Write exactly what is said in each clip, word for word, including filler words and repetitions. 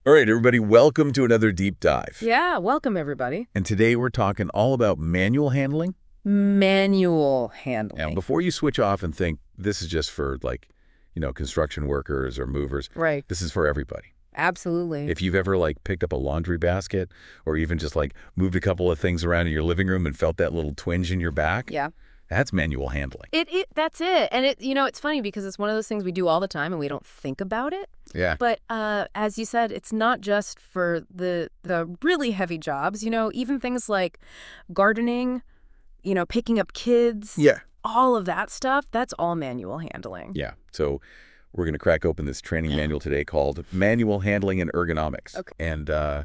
All right, everybody, welcome to another deep dive. Yeah, welcome everybody. And today we're talking all about manual handling. Manual handling. And before you switch off and think this is just for like, you know, construction workers or movers. Right. This is for everybody. Absolutely. If you've ever like picked up a laundry basket or even just like moved a couple of things around in your living room and felt that little twinge in your back. Yeah. That's manual handling. It, it that's it. And it you know, it's funny because it's one of those things we do all the time and we don't think about it. Yeah. But uh, as you said, it's not just for the the really heavy jobs, you know, even things like gardening, you know, picking up kids. Yeah. All of that stuff, that's all manual handling. Yeah. So we're going to crack open this training manual today called Manual Handling and Ergonomics. Okay. And uh,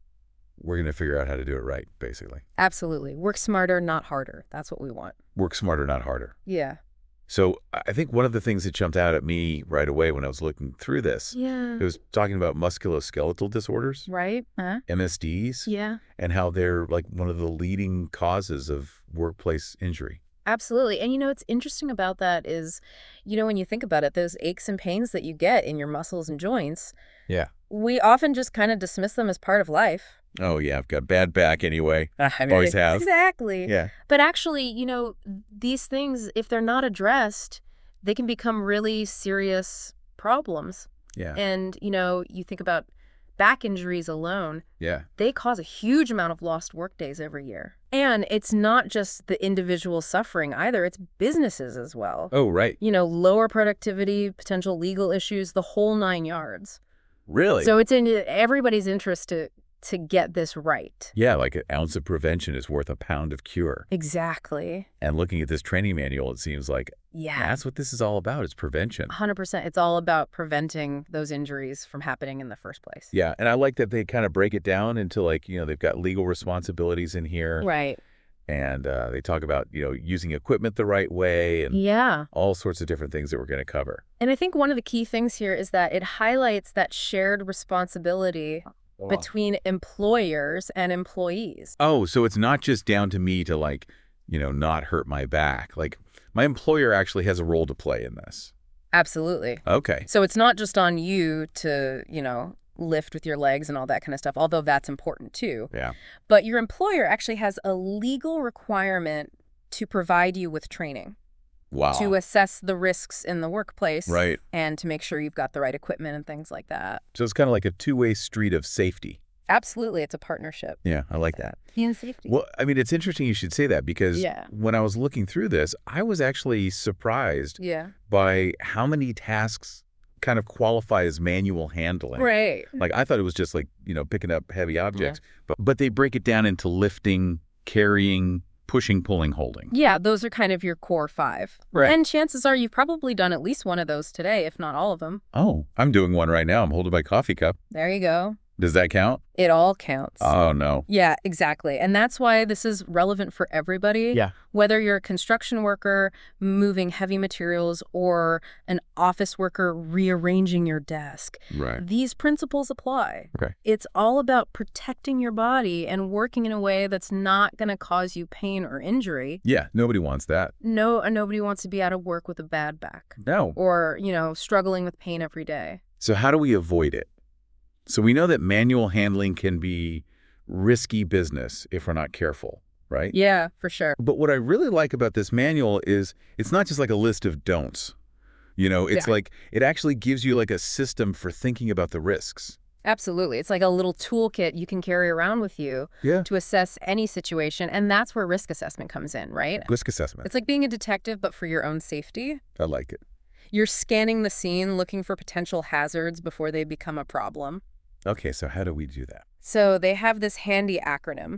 we're going to figure out how to do it right, basically. Absolutely. Work smarter, not harder. That's what we want. Work smarter, not harder. Yeah. So I think one of the things that jumped out at me right away when I was looking through this, Yeah. it was talking about musculoskeletal disorders, Right? Uh, M S Ds, yeah. and how they're like one of the leading causes of workplace injury. Absolutely. And, you know, what's interesting about that is, you know, when you think about it, those aches and pains that you get in your muscles and joints, Yeah. we often just kind of dismiss them as part of life. Oh, yeah, I've got bad back anyway. I mean, Always have. Exactly. Yeah. But actually, you know, these things, if they're not addressed, they can become really serious problems. Yeah. And, you know, you think about back injuries alone, Yeah. they cause a huge amount of lost work days every year. And it's not just the individual suffering either, it's businesses as well. Oh, right. You know, lower productivity, potential legal issues, the whole nine yards. Really? So it's in everybody's interest to to get this right. Yeah, like an ounce of prevention is worth a pound of cure. Exactly. And looking at this training manual, it seems like Yeah. that's what this is all about. It's prevention. one hundred percent. It's all about preventing those injuries from happening in the first place. Yeah, and I like that they kind of break it down into like, you know, they've got legal responsibilities in here. Right. And uh, they talk about, you know, using equipment the right way and Yeah. all sorts of different things that we're going to cover. And I think one of the key things here is that it highlights that shared responsibility between employers and employees. Oh, so it's not just down to me to like, you know, not hurt my back. Like my employer actually has a role to play in this. Absolutely. Okay. So it's not just on you to, you know, lift with your legs and all that kind of stuff, although that's important too. Yeah. But your employer actually has a legal requirement to provide you with training. Wow. To assess the risks in the workplace. Right. And to make sure you've got the right equipment and things like that. So it's kind of like a two-way street of safety. Absolutely. It's a partnership. Yeah, I like that. Yeah, safety. Well, I mean, it's interesting you should say that because Yeah. when I was looking through this, I was actually surprised Yeah. by how many tasks kind of qualify as manual handling. Right. Like I thought it was just like, you know, picking up heavy objects, but but they break it down into lifting, carrying, pushing, pulling, holding. Yeah, those are kind of your core five. Right. And chances are you've probably done at least one of those today, if not all of them. Oh, I'm doing one right now. I'm holding my coffee cup. There you go. Does that count? It all counts. Oh, no. Yeah, exactly. And that's why this is relevant for everybody. Yeah. Whether you're a construction worker moving heavy materials or an office worker rearranging your desk. Right. These principles apply. Okay. It's all about protecting your body and working in a way that's not going to cause you pain or injury. Yeah, nobody wants that. No, nobody wants to be out of work with a bad back No. or, you know, struggling with pain every day. So how do we avoid it? So we know that manual handling can be risky business if we're not careful, right? Yeah, for sure. But what I really like about this manual is it's not just like a list of don'ts. You know, it's Yeah. like it actually gives you like a system for thinking about the risks. Absolutely. It's like a little toolkit you can carry around with you Yeah. to assess any situation. And that's where risk assessment comes in, right? Risk assessment. It's like being a detective, but for your own safety. I like it. You're scanning the scene, looking for potential hazards before they become a problem. Okay, so how do we do that? So they have this handy acronym.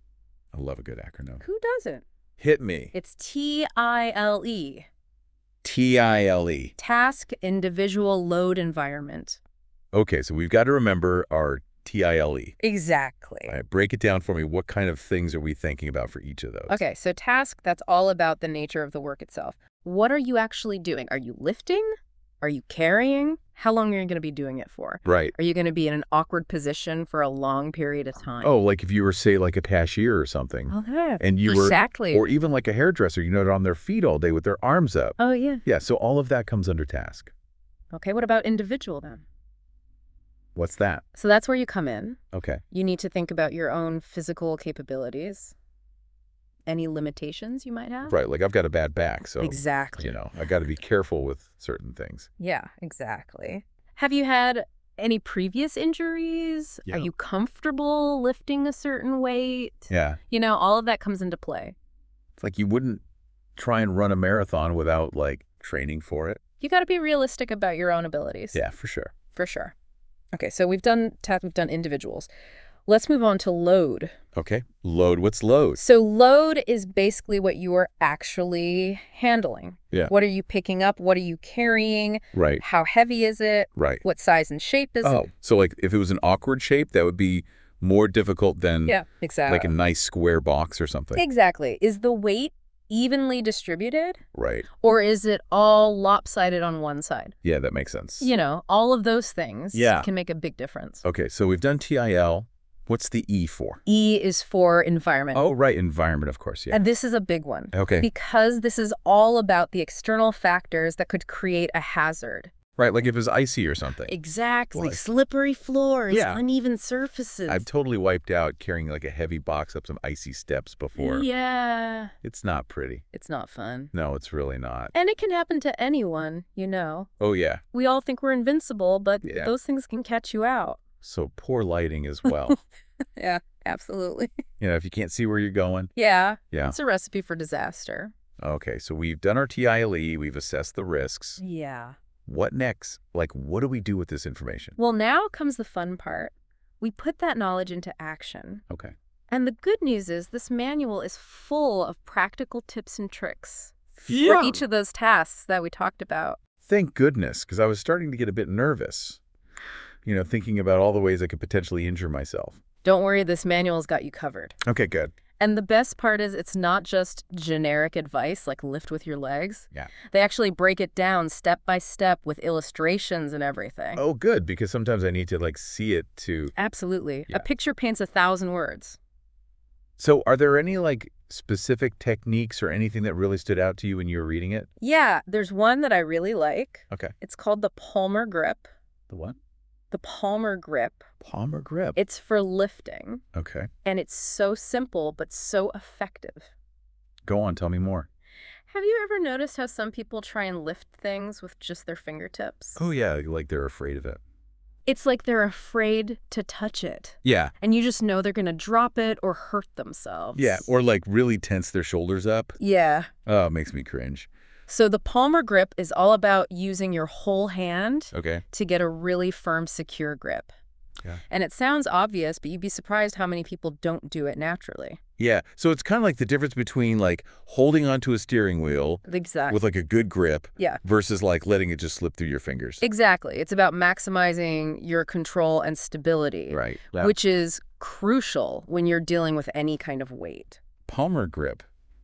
I love a good acronym. Who doesn't? Hit me. It's T I L E. T I L E. Task Individual Load Environment. Okay, so we've got to remember our T I L E. Exactly. All right, break it down for me. What kind of things are we thinking about for each of those? Okay, so task, that's all about the nature of the work itself. What are you actually doing? Are you lifting? Are you carrying? How long are you going to be doing it for? Right. Are you going to be in an awkward position for a long period of time? Oh, like if you were, say, like a cashier or something. Okay. And you were, Exactly. or even like a hairdresser, you know, they're on their feet all day with their arms up. Oh, yeah. Yeah, so all of that comes under task. Okay, what about individual then? What's that? So that's where you come in. Okay. You need to think about your own physical capabilities, any limitations you might have. Right, like I've got a bad back, so, Exactly. you know, I got to be careful with certain things. Yeah, exactly. Have you had any previous injuries? Yeah. Are you comfortable lifting a certain weight? Yeah. You know, all of that comes into play. It's like you wouldn't try and run a marathon without, like, training for it. You got to be realistic about your own abilities. Yeah, for sure. For sure. Okay, so we've done tasks, we've done individuals. Let's move on to load. Okay. Load. What's load? So load is basically what you are actually handling. Yeah. What are you picking up? What are you carrying? Right. How heavy is it? Right. What size and shape is Oh, it? so like if it was an awkward shape, that would be more difficult than Yeah, exactly. like a nice square box or something. Exactly. Is the weight evenly distributed? Right. Or is it all lopsided on one side? Yeah, that makes sense. You know, all of those things Yeah. can make a big difference. Okay, so we've done T I L. What's the E for? E is for environment. Oh, right, environment, of course, yeah. And this is a big one. Okay. Because this is all about the external factors that could create a hazard. Right, like if it was icy or something. Exactly. Like- Slippery floors, Yeah. uneven surfaces. I've totally wiped out carrying like a heavy box up some icy steps before. Yeah. It's not pretty. It's not fun. No, it's really not. And it can happen to anyone, you know. Oh, yeah. We all think we're invincible, but Yeah. those things can catch you out. So poor lighting as well. Yeah, absolutely. You know, if you can't see where you're going. Yeah. Yeah. It's a recipe for disaster. Okay, so we've done our T I L E. We've assessed the risks. Yeah. What next? Like, what do we do with this information? Well, now comes the fun part. We put that knowledge into action. Okay. And the good news is this manual is full of practical tips and tricks Yeah. for each of those tasks that we talked about. Thank goodness, because I was starting to get a bit nervous, you know, thinking about all the ways I could potentially injure myself. Don't worry, this manual's got you covered. Okay, good. And the best part is it's not just generic advice like lift with your legs. Yeah. They actually break it down step by step with illustrations and everything. Oh, good, because sometimes I need to, like, see it to... Absolutely. Yeah. A picture paints a thousand words. So are there any, like, specific techniques or anything that really stood out to you when you were reading it? Yeah, there's one that I really like. Okay. It's called the Palmer Grip. The what? The Palmer Grip. Palmer grip. It's for lifting, Okay. and it's so simple but so effective. Go on, tell me more. Have you ever noticed how some people try and lift things with just their fingertips? Oh, yeah, like they're afraid of it. It's like they're afraid to touch it, Yeah. and you just know they're going to drop it or hurt themselves. Yeah, or, like, really tense their shoulders up. Yeah. Oh, it makes me cringe. So the Palmer Grip is all about using your whole hand Okay. to get a really firm, secure grip. Yeah. And it sounds obvious, but you'd be surprised how many people don't do it naturally. Yeah, so it's kind of like the difference between, like, holding onto a steering wheel Exactly. with, like, a good grip Yeah. versus, like, letting it just slip through your fingers. Exactly. It's about maximizing your control and stability, Right. which is crucial when you're dealing with any kind of weight. Palmer grip.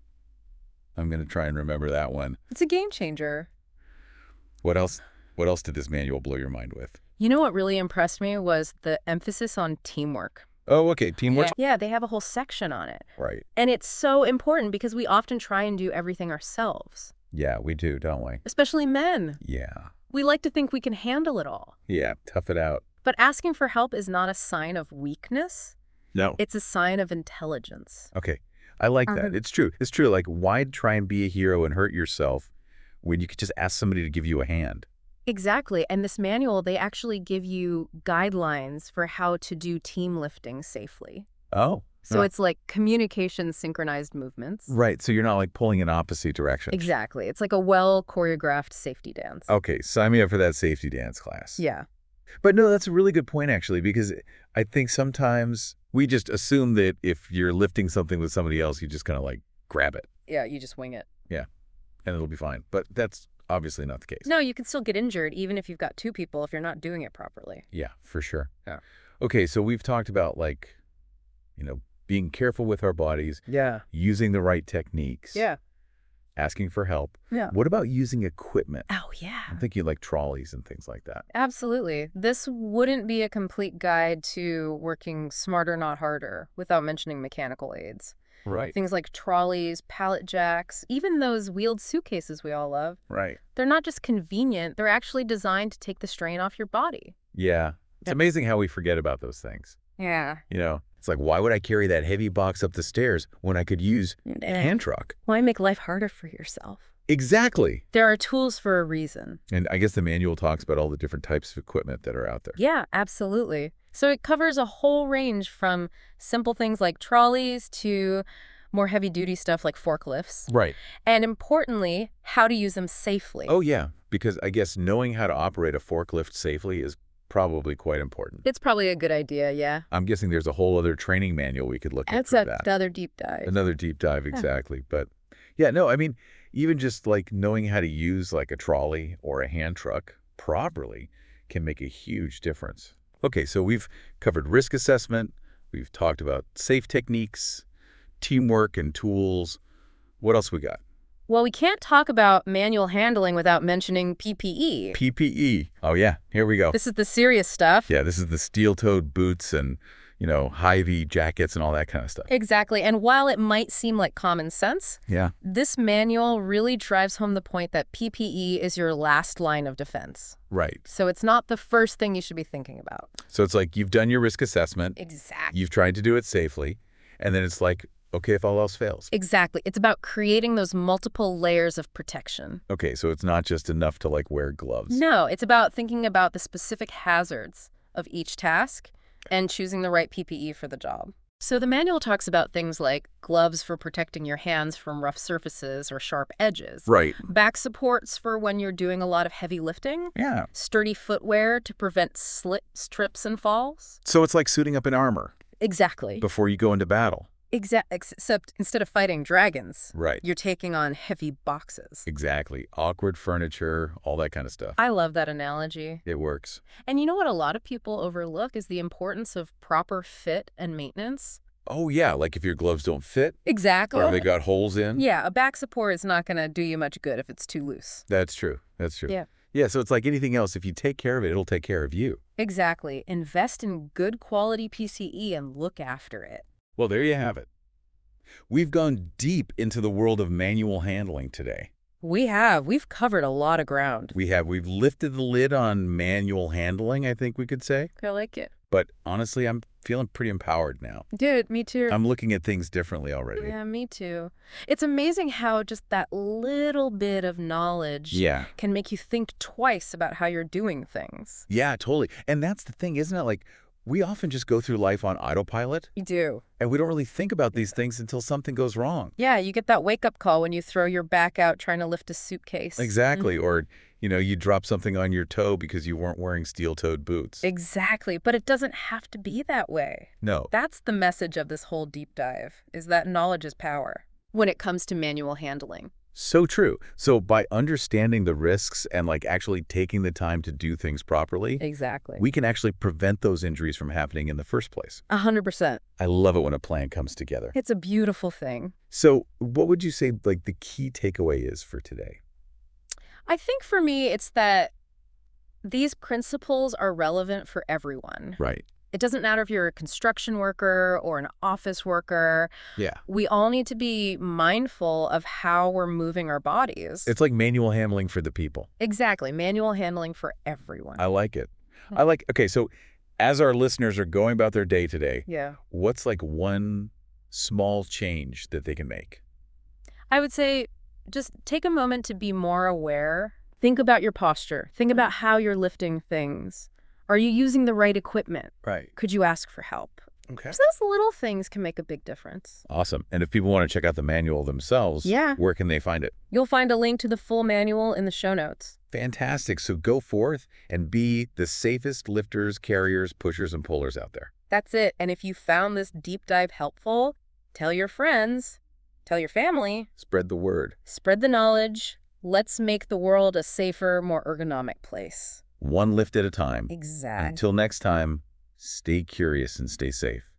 I'm going to try and remember that one. It's a game changer. What else? What else did this manual blow your mind with? You know what really impressed me was the emphasis on teamwork. Oh, okay. Teamwork. Yeah, yeah, they have a whole section on it. Right. And it's so important because we often try and do everything ourselves, Yeah, we do, don't we? especially men. Yeah. We like to think we can handle it all. Yeah, tough it out. But asking for help is not a sign of weakness. No. It's a sign of intelligence. Okay. I like Uh-huh. that. It's true. It's true. Like, why try and be a hero and hurt yourself when you could just ask somebody to give you a hand? Exactly. And this manual, they actually give you guidelines for how to do team lifting safely. Oh. So Oh. it's like communication synchronized movements. Right. So you're not, like, pulling in opposite directions. Exactly. It's like a well choreographed safety dance. Okay. Sign me up for that safety dance class. Yeah. But no, that's a really good point, actually, because I think sometimes we just assume that if you're lifting something with somebody else, you just kind of, like, grab it Yeah, you just wing it. and it'll be fine. But that's obviously not the case. No, you can still get injured even if you've got two people if you're not doing it properly. Yeah, for sure. Yeah. Okay, so we've talked about, like, you know, being careful with our bodies, Yeah. using the right techniques, Yeah. asking for help. Yeah. What about using equipment? Oh, yeah. I'm thinking like trolleys and things like that. Absolutely. This wouldn't be a complete guide to working smarter, not harder, without mentioning mechanical aids. Right. Things like trolleys, pallet jacks, even those wheeled suitcases we all love. Right. They're not just convenient, they're actually designed to take the strain off your body. Yeah. It's amazing how we forget about those things. Yeah. You know, it's like, why would I carry that heavy box up the stairs when I could use a hand truck? Why make life harder for yourself? Exactly. There are tools for a reason. And I guess the manual talks about all the different types of equipment that are out there. Yeah, absolutely. So it covers a whole range from simple things like trolleys to more heavy-duty stuff like forklifts. Right. And importantly, how to use them safely. Oh, yeah, because I guess knowing how to operate a forklift safely is probably quite important. It's probably a good idea, yeah. I'm guessing there's a whole other training manual we could look at That's for a, that. another deep dive. Another deep dive, exactly. But yeah, no, I mean, even just like knowing how to use like a trolley or a hand truck properly can make a huge difference. Okay, so we've covered risk assessment. We've talked about safe techniques, teamwork and tools. What else we got? Well, we can't talk about manual handling without mentioning P P E. P P E. Oh, yeah. Here we go. This is the serious stuff. Yeah, this is the steel-toed boots and, you know, Hy-Vee jackets and all that kind of stuff. Exactly. And while it might seem like common sense, Yeah. this manual really drives home the point that P P E is your last line of defense. Right. So it's not the first thing you should be thinking about. So it's like you've done your risk assessment. Exactly. You've tried to do it safely. And then it's like, okay, if all else fails. Exactly. It's about creating those multiple layers of protection. Okay, so it's not just enough to like wear gloves. No, it's about thinking about the specific hazards of each task and choosing the right P P E for the job. So the manual talks about things like gloves for protecting your hands from rough surfaces or sharp edges. Right. Back supports for when you're doing a lot of heavy lifting. Yeah. Sturdy footwear to prevent slips, trips, and falls. So it's like suiting up in armor Exactly. before you go into battle. Exa except instead of fighting dragons, Right. you're taking on heavy boxes. Exactly. Awkward furniture, all that kind of stuff. I love that analogy. It works. And you know what a lot of people overlook is the importance of proper fit and maintenance. Oh, yeah, like if your gloves don't fit Exactly. or they got holes in. Yeah, a back support is not going to do you much good if it's too loose. That's true. That's true. Yeah. Yeah, so it's like anything else. If you take care of it, it'll take care of you. Exactly. Invest in good quality P C E and look after it. Well, there you have it. We've gone deep into the world of manual handling today. We have. We've covered a lot of ground. We have. We've lifted the lid on manual handling, I think we could say. I like it. But honestly, I'm feeling pretty empowered now. Dude, me too. I'm looking at things differently already. Yeah, me too. It's amazing how just that little bit of knowledge Yeah. can make you think twice about how you're doing things. Yeah, totally. And that's the thing, isn't it? Like, we often just go through life on autopilot, You do. and we don't really think about these things until something goes wrong. Yeah, you get that wake-up call when you throw your back out trying to lift a suitcase. Exactly. Or, you know, you drop something on your toe because you weren't wearing steel-toed boots. Exactly, but it doesn't have to be that way. No. That's the message of this whole deep dive, is that knowledge is power when it comes to manual handling. So true. So by understanding the risks and like actually taking the time to do things properly, Exactly. we can actually prevent those injuries from happening in the first place. A hundred percent. I love it when a plan comes together. It's a beautiful thing. So what would you say like the key takeaway is for today? I think for me, it's that these principles are relevant for everyone. Right. It doesn't matter if you're a construction worker or an office worker. Yeah. We all need to be mindful of how we're moving our bodies. It's like manual handling for the people. Exactly. Manual handling for everyone. I like it. I like, okay, so as our listeners are going about their day today, Yeah. what's like one small change that they can make? I would say just take a moment to be more aware. Think about your posture. Think about how you're lifting things. Are you using the right equipment? Right. Could you ask for help? Okay. So those little things can make a big difference. Awesome. And if people want to check out the manual themselves, Yeah. where can they find it? You'll find a link to the full manual in the show notes. Fantastic. So go forth and be the safest lifters, carriers, pushers, and pullers out there. That's it. And if you found this deep dive helpful, tell your friends, tell your family, Spread the word. spread the knowledge. Let's make the world a safer, more ergonomic place. One lift at a time. Exactly. Until next time, stay curious and stay safe.